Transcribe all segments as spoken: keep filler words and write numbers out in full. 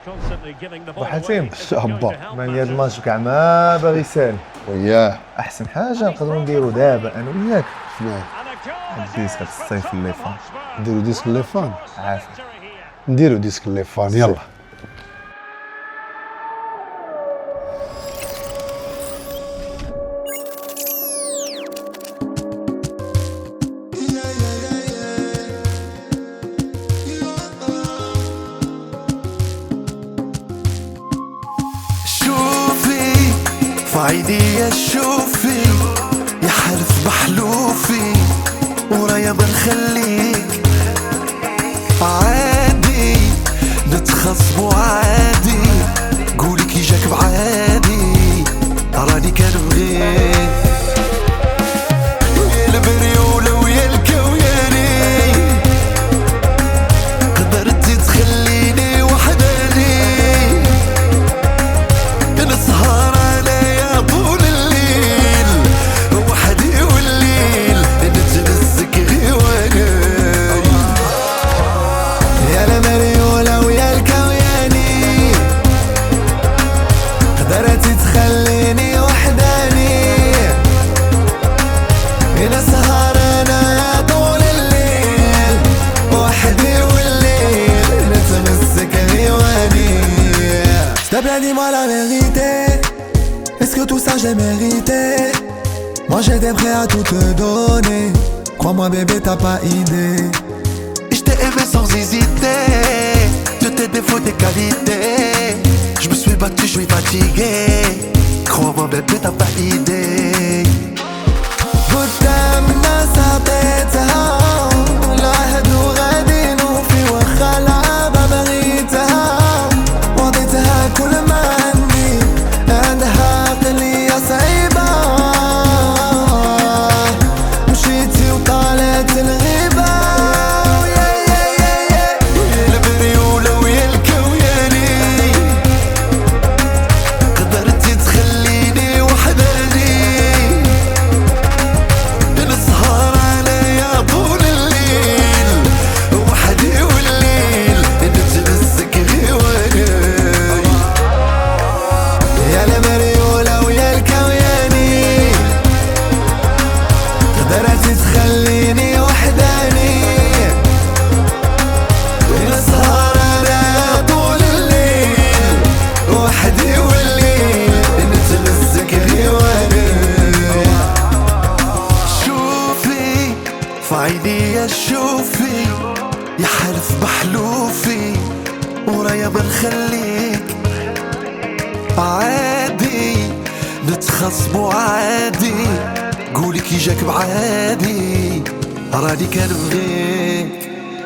وحاتم شابة من هاد الماتش كاع ما باغي يسال وياه احسن حاجه نقدروا نديروا دابا انا وياك شنو الديسك هاد الصيف اللي فات نديرو ديسك الليفان عافاك نديرو ديسك الليفان يلا عيني شوفي يا حلف بحلوفي ورايا بنخليك عادي نتخصموا عادي قولي كي جاك بعادي راني كنبغيك يا البريولة ويا الكوياني قدرتي تخليني وحداني نسهر تخليني وحداني نسهر انا طول الليل وحدي والليل نتمسك غيواني Stop la dis-moi la vérité Est-ce que tout ça j'ai mérité Moi j'étais prêt à tout te donner Crois-moi bébé t'as pas idée Je t'ai aimé sans hésiter De tes défauts tes qualités Je me suis battu, je suis fatigué Crois-moi bébé t'as pas idée قدام الناس عطيتها العهد وغادي نوفي واخا العابة بغيتها وعطيتها كل ما عندي عندها عقلية صعيبة مشيتي وطالت الغيبة تخليني وحداني نسهر انا طول الليل وحدي والليل نتمسك غيواني شوفي في عيني شوفي يا حلف بحلوفي ورايا بنخليك عادي نتخصموا عادي قولي كي جاك بعادي راني كنبغيك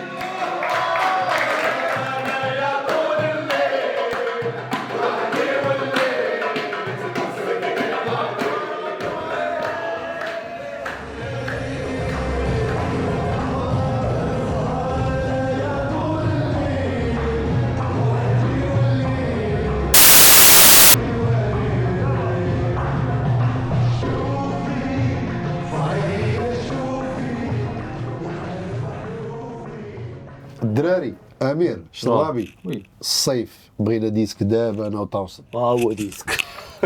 الدراري امير شرابي الصيف بغينا ديسك دابا انا وطوسط ها هو ديسك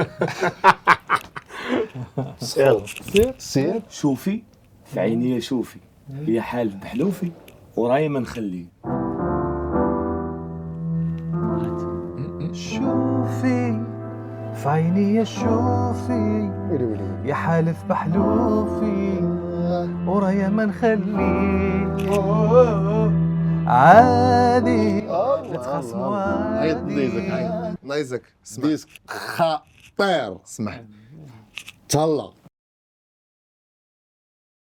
يلا سير سير شوفي في عيني شوفي يا حالف بحلوفي ورايا ما نخليه شوفي في عيني شوفي يا حالف بحلوفي ورايا ما نخليه عادي نتخاصموا عيط عادي نايزك عيط نايزك ديسك خطير اسمح تهلا